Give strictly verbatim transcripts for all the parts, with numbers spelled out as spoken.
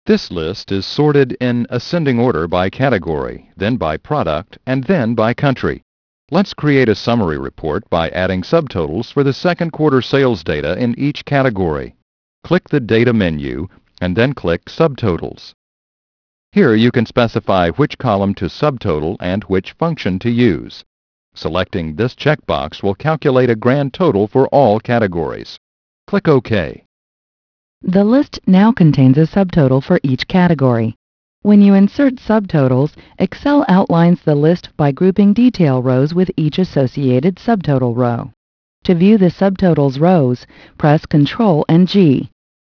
This list is sorted in ascending order by category, then by product, and then by country. Let's create a summary report by adding subtotals for the second quarter sales data in each category. Click the Data menu and then click Subtotals. Here you can specify which column to subtotal and which function to use. Selecting this checkbox will calculate a grand total for all categories. Click OK. The list now contains a subtotal for each category. When you insert subtotals, Excel outlines the list by grouping detail rows with each associated subtotal row. To view the subtotals rows, press Control and G.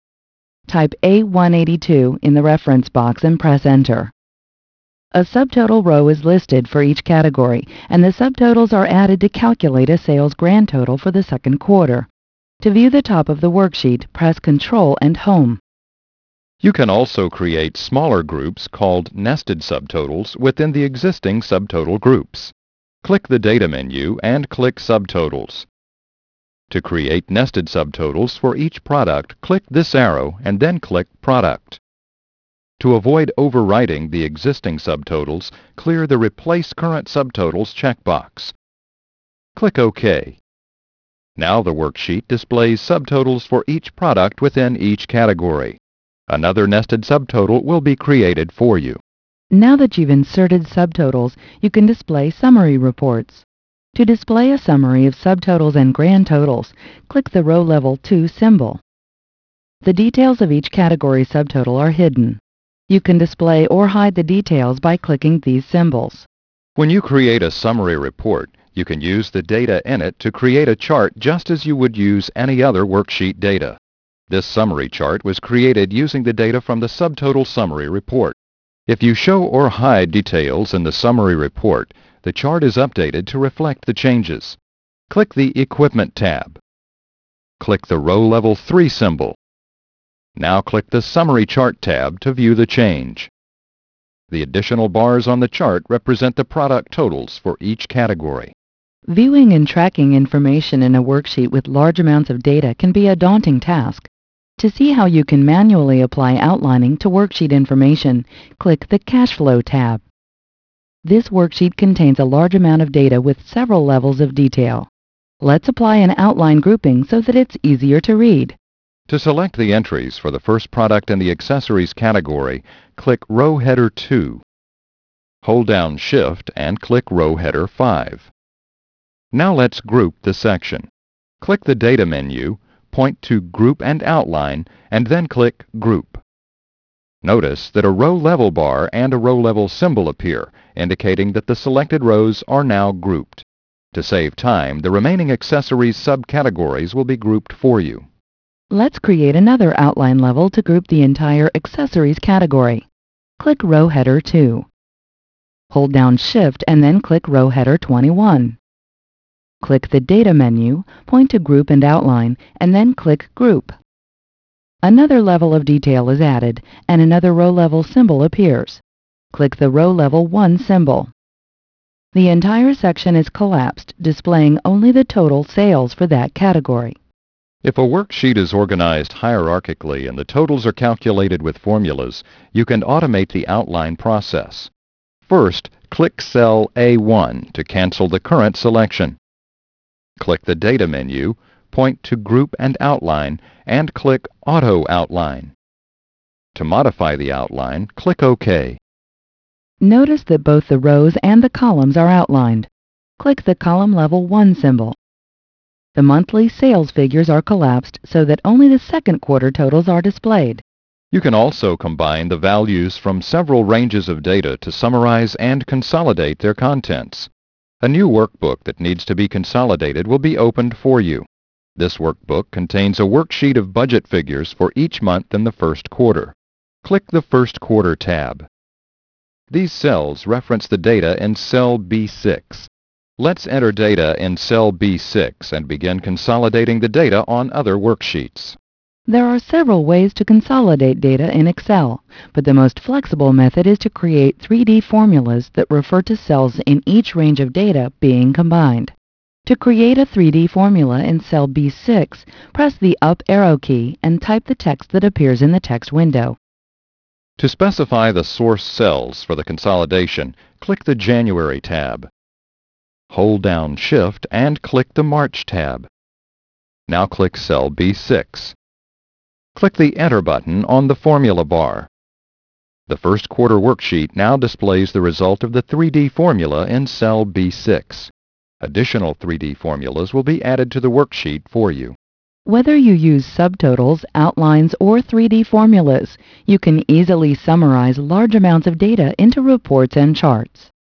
Type A one eighty-two in the reference box and press Enter. A subtotal row is listed for each category, and the subtotals are added to calculate a sales grand total for the second quarter. To view the top of the worksheet, press Control and Home. You can also create smaller groups called nested subtotals within the existing subtotal groups. Click the Data menu and click Subtotals. To create nested subtotals for each product, click this arrow and then click Product. To avoid overwriting the existing subtotals, clear the Replace Current Subtotals checkbox. Click OK. Now the worksheet displays subtotals for each product within each category. Another nested subtotal will be created for you. Now that you've inserted subtotals, you can display summary reports. To display a summary of subtotals and grand totals, click the Row Level two symbol. The details of each category subtotal are hidden. You can display or hide the details by clicking these symbols. When you create a summary report, you can use the data in it to create a chart just as you would use any other worksheet data. This summary chart was created using the data from the subtotal summary report. If you show or hide details in the summary report, the chart is updated to reflect the changes. Click the Equipment tab. Click the Row Level three symbol. Now click the Summary Chart tab to view the change. The additional bars on the chart represent the product totals for each category. Viewing and tracking information in a worksheet with large amounts of data can be a daunting task. To see how you can manually apply outlining to worksheet information, click the Cash Flow tab. This worksheet contains a large amount of data with several levels of detail. Let's apply an outline grouping so that it's easier to read. To select the entries for the first product in the Accessories category, click Row Header two. Hold down Shift and click Row Header five. Now let's group the section. Click the Data menu, point to Group and Outline, and then click Group. Notice that a row level bar and a row level symbol appear, indicating that the selected rows are now grouped. To save time, the remaining accessories subcategories will be grouped for you. Let's create another outline level to group the entire Accessories category. Click Row Header two. Hold down Shift and then click Row Header twenty-one. Click the Data menu, point to Group and Outline, and then click Group. Another level of detail is added, and another row level symbol appears. Click the Row Level one symbol. The entire section is collapsed, displaying only the total sales for that category. If a worksheet is organized hierarchically and the totals are calculated with formulas, you can automate the outline process. First, click cell A one to cancel the current selection. Click the Data menu, point to Group and Outline, and click Auto Outline. To modify the outline, click OK. Notice that both the rows and the columns are outlined. Click the Column Level one symbol. The monthly sales figures are collapsed so that only the second quarter totals are displayed. You can also combine the values from several ranges of data to summarize and consolidate their contents. A new workbook that needs to be consolidated will be opened for you. This workbook contains a worksheet of budget figures for each month in the first quarter. Click the First Quarter tab. These cells reference the data in cell B six. Let's enter data in cell B six and begin consolidating the data on other worksheets. There are several ways to consolidate data in Excel, but the most flexible method is to create three D formulas that refer to cells in each range of data being combined. To create a three D formula in cell B six, press the up arrow key and type the text that appears in the text window. To specify the source cells for the consolidation, click the January tab. Hold down Shift and click the March tab. Now click cell B six. Click the Enter button on the formula bar. The first quarter worksheet now displays the result of the three D formula in cell B six. Additional three D formulas will be added to the worksheet for you. Whether you use subtotals, outlines, or three D formulas, you can easily summarize large amounts of data into reports and charts.